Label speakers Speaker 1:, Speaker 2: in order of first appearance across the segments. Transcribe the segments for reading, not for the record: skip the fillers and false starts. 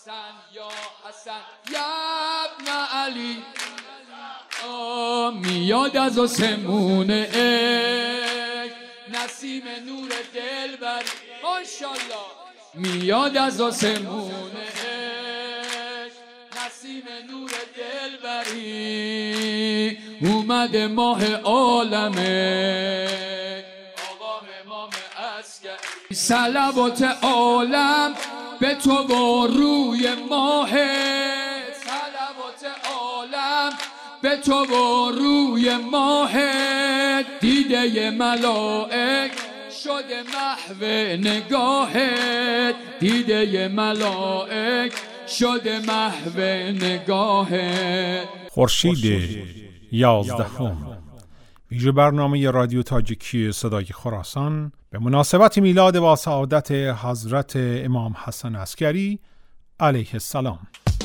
Speaker 1: حسن یا حسن یا ابن علی میاد از آسمون عشق نسیم نور دلبر ماشاءالله میاد از آسمون عشق نسیم نور دلبری اومده ماه عالمه آقا امام عسکری صلوات عالم به تو و روی ماه صلوات عالم به تو و روی ماه دیده ملائک شده محو نگاهت دیده ملائک شده محو نگاهت.
Speaker 2: خورشید 11 ویژه برنامه رادیو تاجیکی صدای خراسان به مناسبت میلاد با سعادت حضرت امام حسن عسکری علیه السلام.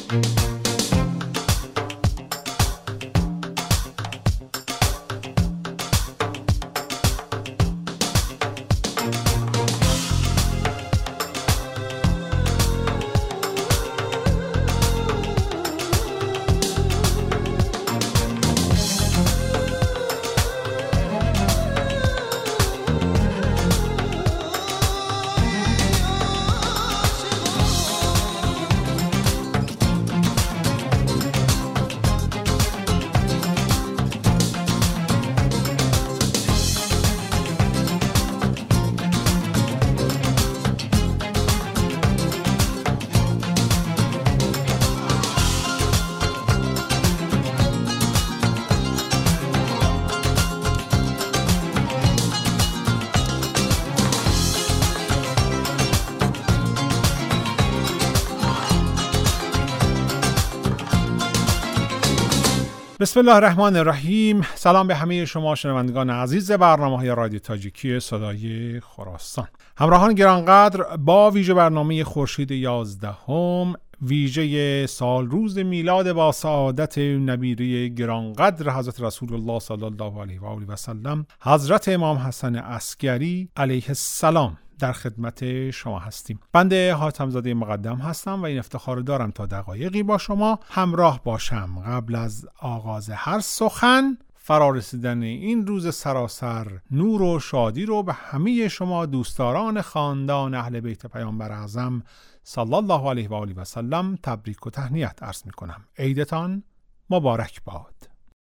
Speaker 2: بسم الله الرحمن الرحیم. سلام به همه شما شنوندگان عزیز برنامه‌های رادیو تاجیکی صدای خراسان. همراهان گرانقدر، با ویژه برنامه خورشید 11 ویژه سال روز میلاد با سعادت نبیره گرانقدر حضرت رسول الله صلی الله علیه و آله و سلم حضرت امام حسن عسکری علیه السلام در خدمت شما هستیم. بنده حاتم‌زاده مقدم هستم و این افتخار دارم تا دقایقی با شما همراه باشم. قبل از آغاز هر سخن، فرارسیدن این روز سراسر نور و شادی رو به همه شما دوستداران خاندان اهل بیت پیامبر اعظم صلی الله علیه و آله و سلم تبریک و تهنیت عرض می‌کنم. عیدتان مبارک باد.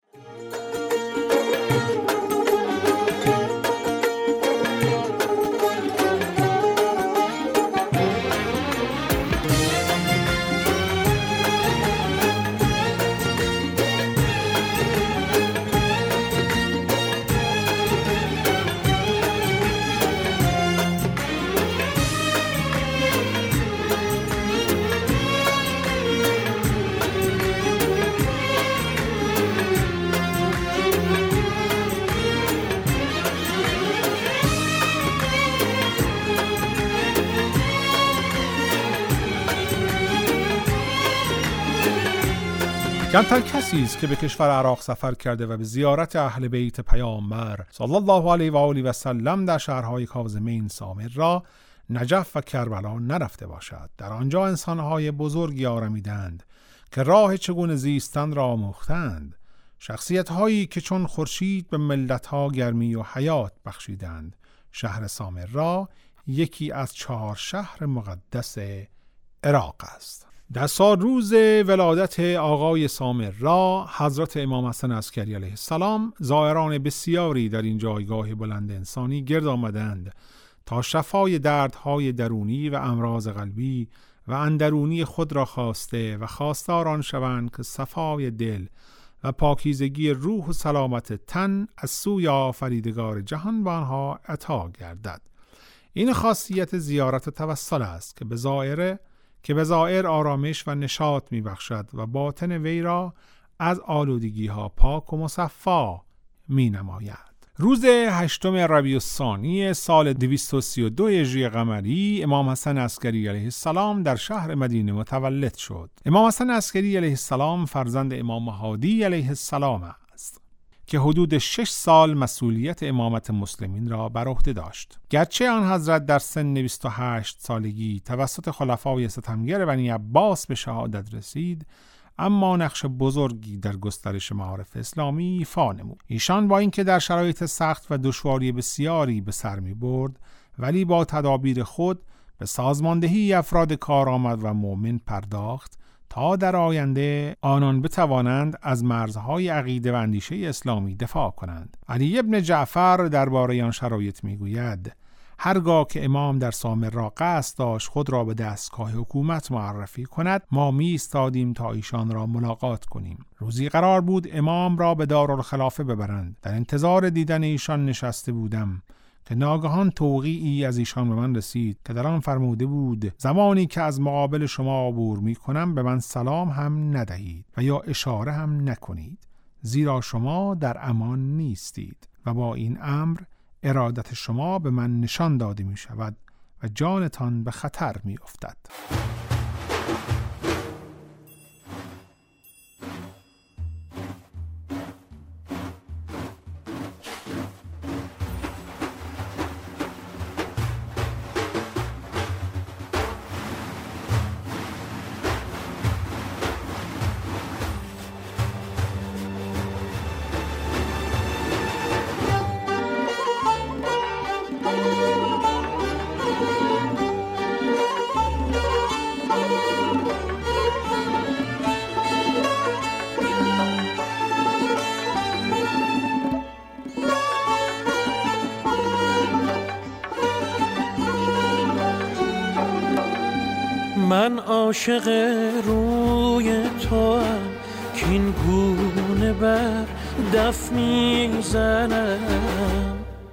Speaker 2: کمتر کسی است که به کشور عراق سفر کرده و به زیارت اهل بیت پیامبر صلی الله علیه و آله و سلم در شهرهای کاظمین، سامرا، نجف و کربلا نرفته باشد. در آنجا انسانهای بزرگی آرمیدند که راه چگونه زیستن را آموختند، شخصیت‌هایی که چون خورشید به ملت‌ها گرمی و حیات بخشیدند. شهر سامرا یکی از 4 شهر مقدس عراق است. در سال روز ولادت آقای سامرا حضرت امام حسن عسکری علیه السلام، زائران بسیاری در این جایگاه بلند انسانی گرد آمدند تا شفای دردهای درونی و امراض قلبی و اندرونی خود را خواسته و خواستار آن شوند که صفای دل و پاکیزگی روح و سلامت تن از سوی آفریدگار جهان به آنها عطا گردد. این خاصیت زیارت و توسل است که به زائر آرامش و نشاط می بخشد و باطن وی را از آلودگی ها پاک و مصفا می نماید. روز 8 ربیع الثانی سال 232 هجری قمری امام حسن عسکری علیه السلام در شهر مدینه متولد شد. امام حسن عسکری علیه السلام فرزند امام هادی علیه السلام است که حدود 6 سال مسئولیت امامت مسلمین را بر عهده داشت. گرچه آن حضرت در سن 28 سالگی توسط خلفای ستمگر بنی عباس به شهادت رسید، اما نقش بزرگی در گسترش معارف اسلامی ایفا نمود. ایشان با اینکه در شرایط سخت و دشواری بسیاری به سر می‌برد، ولی با تدابیر خود به سازماندهی افراد کارآمد و مؤمن پرداخت تا در آینده آنان بتوانند از مرزهای عقیده و اندیشه اسلامی دفاع کنند. علی ابن جعفر درباره آن شرایط میگوید: هرگاه که امام در سامرا قصد داشت خود را به دستگاه حکومت معرفی کند، ما می ایستادیم تا ایشان را ملاقات کنیم. روزی قرار بود امام را به دارالخلافه ببرند. در انتظار دیدن ایشان نشسته بودم که ناگهان توقیعی از ایشان به من رسید که در آن فرموده بود: زمانی که از مقابل شما عبور می کنم به من سلام هم ندهید و یا اشاره هم نکنید، زیرا شما در امان نیستید و با این امر ارادت شما به من نشان داده می شود و جانتان به خطر می افتد.
Speaker 3: من عاشق روی توام که این گونه بر دف میزنم.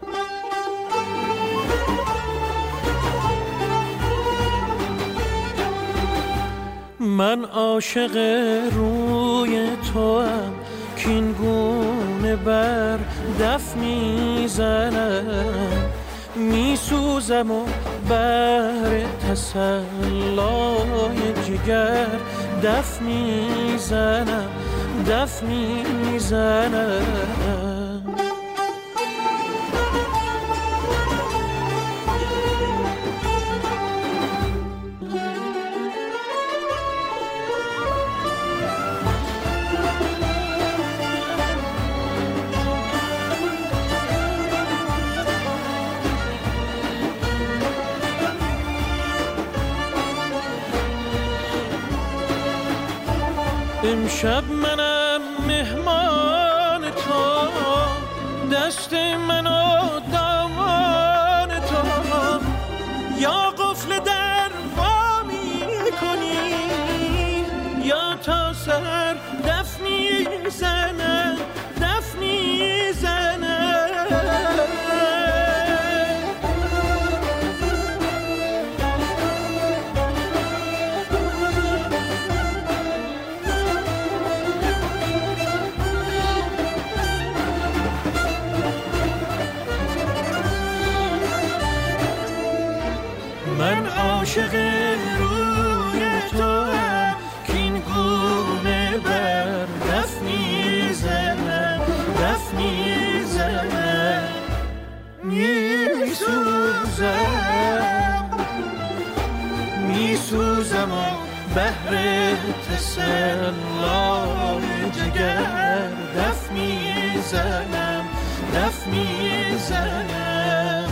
Speaker 3: من عاشق روی توام که این گونه بر دف میزنم. میسوزم و بر تسلای جگر دف میزنم، دف میزنم. امشب منم مهمان تو، دست من و دامان تو، یا قفل در وا می‌کنی یا تا سر دف میزنم، دف میزنم. من عاشق روی تو که این گونه بر دف میزنم، دف میزنم. میسوزم و بهر تسلای جگر دف میزنم، دف میزنم.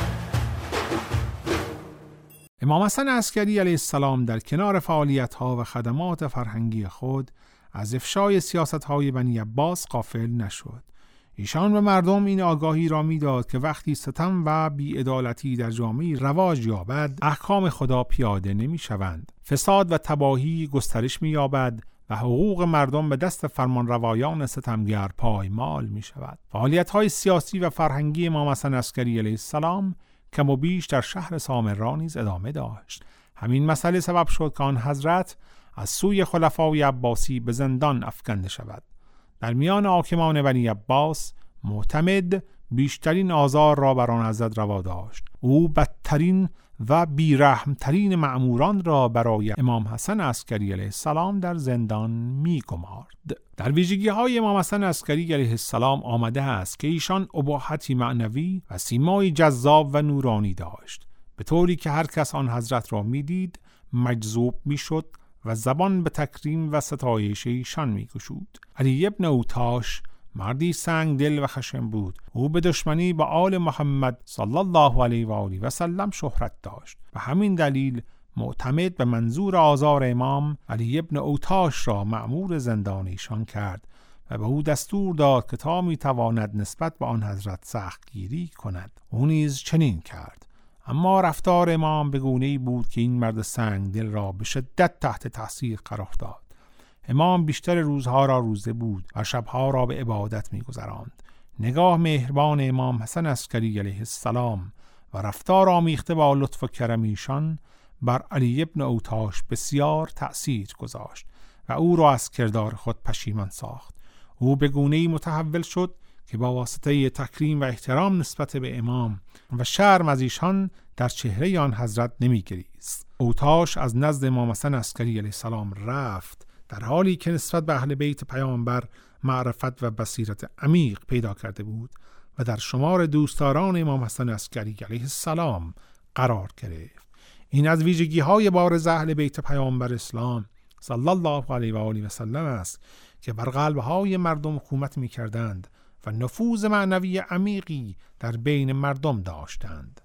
Speaker 2: امام حسن عسکری علیه السلام در کنار فعالیت‌ها و خدمات فرهنگی خود از افشای سیاست‌های بنی عباس غافل نشد. ایشان به مردم این آگاهی را می‌داد که وقتی ستم و بی‌عدالتی در جامعه رواج یابد، احکام خدا پیاده نمی‌شوند. فساد و تباهی گسترش می‌یابد و حقوق مردم به دست فرمانروایان ستمگر پایمال می‌شود. فعالیت‌های سیاسی و فرهنگی امام حسن عسکری علیه السلام کم و بیش در شهر سامرا نیز ادامه داشت. همین مسئله سبب شد که آن حضرت از سوی خلفای عباسی به زندان افکنده شود. در میان حاکمان بنی عباس معتمد بیشترین آزار را بر آن حضرت روا داشت. او بدترین و بیرحمترین مأموران را برای امام حسن عسکری علیه السلام در زندان می‌گمارد. در ویژگی‌های امام حسن عسکری علیه السلام آمده است که ایشان اباحتی معنوی و سیمایی جذاب و نورانی داشت، به طوری که هر کس آن حضرت را می‌دید مجذوب می‌شد و زبان به تکریم و ستایش ایشان می‌گشود. علی ابن اوتاش مردی سنگ دل و خشن بود. او به دشمنی با آل محمد صلی الله علیه و آله و سلم شهرت داشت و همین دلیل معتمد به منظور آزار امام علی ابن اوتاش را مأمور زندان ایشان کرد و به او دستور داد که تا میتواند نسبت به آن حضرت سخت گیری کند. او نیز چنین کرد، اما رفتار امام به گونه‌ای بود که این مرد سنگ دل را به شدت تحت تاثیر قرار داد. امام بیشتر روزها را روزه بود و شبها را به عبادت می‌گذراند. نگاه مهربان امام حسن عسکری علیه السلام و رفتار آمیخته با لطف و کرم ایشان بر علی ابن اوتاش بسیار تأثیر گذاشت و او را از کردار خود پشیمان ساخت. او به گونه‌ای متحول شد که با واسطه تکریم و احترام نسبت به امام و شرم از ایشان در چهره آن حضرت نمی‌گریست. اوتاش از نزد امام حسن عسکری علیه السلام رفت در حالی که نسبت به اهل بیت پیامبر معرفت و بصیرت عمیق پیدا کرده بود و در شمار دوستداران امام حسن عسکری علیه السلام قرار گرفت. این از ویژگی‌های بارز اهل بیت پیامبر اسلام صلی الله علیه و آله و سلم است که بر قلب‌های مردم حکومت می‌کردند و نفوذ معنوی عمیقی در بین مردم داشتند.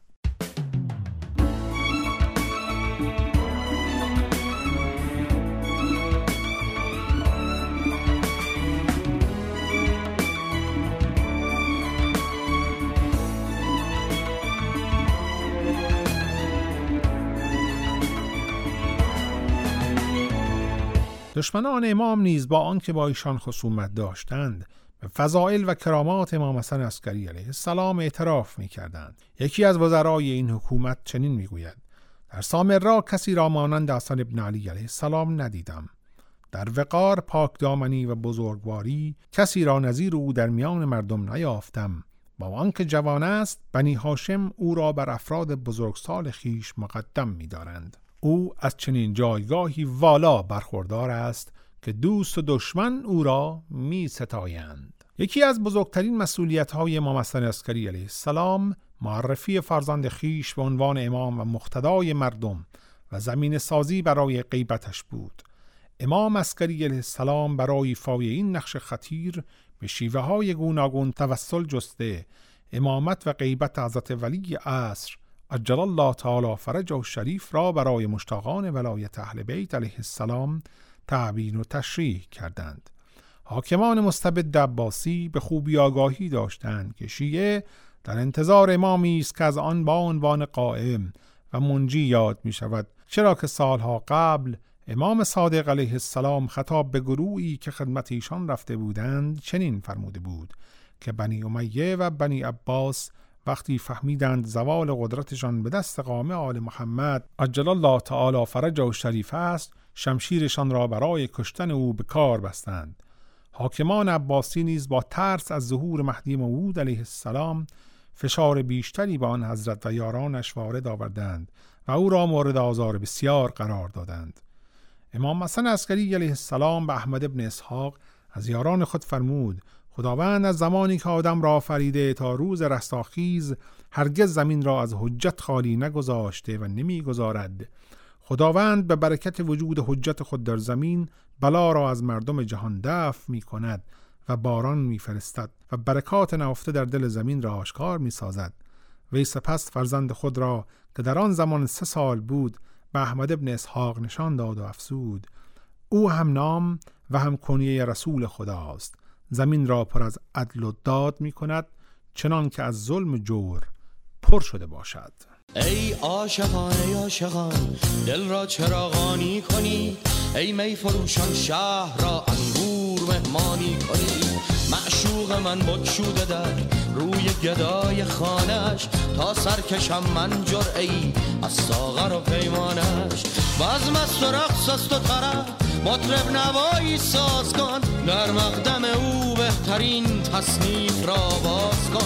Speaker 2: دشمنان امام نیز با آنکه با ایشان خصومت داشتند به فضائل و کرامات امام حسن عسکری علیه السلام اعتراف می‌کردند. یکی از وزرای این حکومت چنین می‌گوید: در سامرا کسی را مانند حسن ابن علی علیه السلام ندیدم. در وقار، پاکدامنی و بزرگواری کسی را نظیر او در میان مردم نیافتم. با آنکه جوان است، بنی هاشم او را بر افراد بزرگسال خیش مقدم می‌دارند. او از چنین جایگاهی والا برخوردار است که دوست و دشمن او را می ستایند. یکی از بزرگترین مسئولیت‌های امام حسن عسکری علیه السلام معرفی فرزند خیش به عنوان امام و مقتدای مردم و زمین سازی برای غیبتش بود. امام عسکری علیه السلام برای ایفای این نقش خطیر به شیوه‌های گوناگون توسل جسته امامت و غیبت حضرت ولی عصر عجل الله تعالی فرجه الشریف را برای مشتاقان ولایت اهل بیت علیه السلام تعیین و تشریح کردند. حاکمان مستبد عباسی به خوبی آگاهی داشتند که شیعه در انتظار امامی است که از آن با عنوان قائم و منجی یاد می شود، چرا که سالها قبل امام صادق علیه السلام خطاب به گروهی که خدمت ایشان رفته بودند چنین فرموده بود که بنی امیه و بنی عباس وقتی فهمیدند زوال قدرتشان به دست قوم آل محمد عجل الله تعالی فرجه الشریف است، شمشیرشان را برای کشتن او به کار بستند. حاکمان عباسی نیز با ترس از ظهور مهدی موعود علیه السلام فشار بیشتری به آن حضرت و یارانش وارد آوردند و او را مورد آزار بسیار قرار دادند. امام حسن عسکری علیه السلام به احمد ابن اسحاق از یاران خود فرمود: خداوند از زمانی که آدم را آفریده تا روز رستاخیز هرگز زمین را از حجت خالی نگذاشته و نمیگذارد. خداوند به برکت وجود حجت خود در زمین بلا را از مردم جهان دفع می کند و باران می فرستد و برکات نهفته در دل زمین را آشکار می سازد. وی سپس فرزند خود را که در آن زمان 3 سال بود به احمد ابن اسحاق نشان داد و افسود: او هم نام و هم کنیه رسول خداست. زمین را پر از عدل و داد می کند چنان که از ظلم جور پر شده باشد.
Speaker 3: ای عاشقان ای عاشقان دل را چراغانی کنی، ای می فروشان شهر را انگور مهمانی کنی. معشوق من بگشوده در روی گدای خانش، تا سرکشم من جرعه‌ای از ساغر و پیمانش. بزم است و رقص است و طرب مطرب نوایی ساز کن، در مقدم او بهترین تصنیف را باز کن.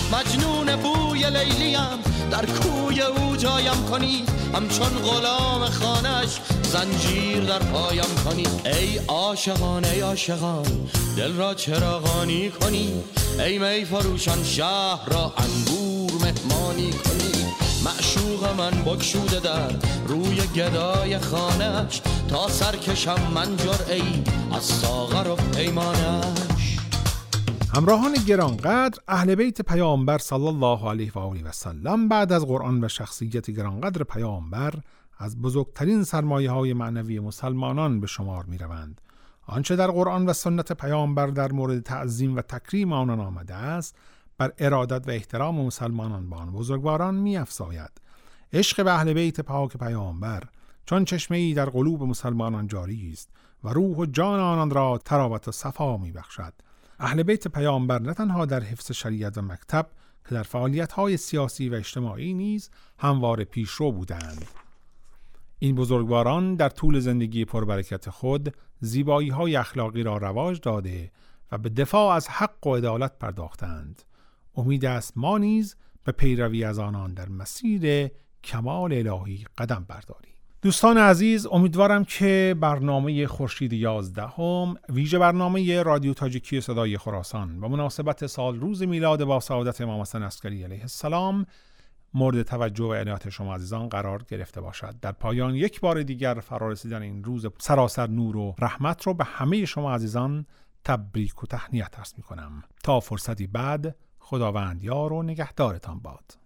Speaker 3: مجنون بوی لیلیم، در کوی او جایم کنید، همچون غلام خانش زنجیر در پایم کنید. ای عاشقان ای عاشقان دل را چراغانی کنید، ای می فروشان شهر را انگور مهمانی کنید. معشوق من بگشوده در روی گدای خانش، تا سرکشم من جرعه‌ای از ساغر و پیمانش.
Speaker 2: همراهان گرانقدر، اهل بیت پیامبر صلی الله علیه و آله و سلم بعد از قرآن و شخصیت گرانقدر پیامبر از بزرگترین سرمایه‌های معنوی مسلمانان به شمار می‌روند. آنچه در قرآن و سنت پیامبر در مورد تعظیم و تکریم آنان آمده است، بر ارادت و احترام مسلمانان به آن بزرگواران می‌افزاید. عشق به اهل بیت پاک پیامبر چون چشمه‌ای در قلوب مسلمانان جاری است و روح و جان آنان را تراوت و صفا می‌بخشد. اهل بیت پیامبر نه تنها در حفظ شریعت و مکتب که در فعالیت‌های سیاسی و اجتماعی نیز همواره پیشرو بودند. این بزرگواران در طول زندگی پربرکت خود زیبایی‌های اخلاقی را رواج داده و به دفاع از حق و عدالت پرداختند. امید است ما نیز به پیروی از آنان در مسیر کمال الهی قدم برداریم. دوستان عزیز، امیدوارم که برنامه خورشید 11 ویژه برنامه رادیو تاجیکی صدای خراسان و مناسبت سال روز میلاد با سعادت امام حسن عسکری علیه السلام مورد توجه و عنایت شما عزیزان قرار گرفته باشد. در پایان یک بار دیگر فرارسیدن این روز سراسر نور و رحمت رو به همه شما عزیزان تبریک و تهنیت عرض می‌کنم. تا فرصتی بعد، خداوند یار و نگهدارتان باد.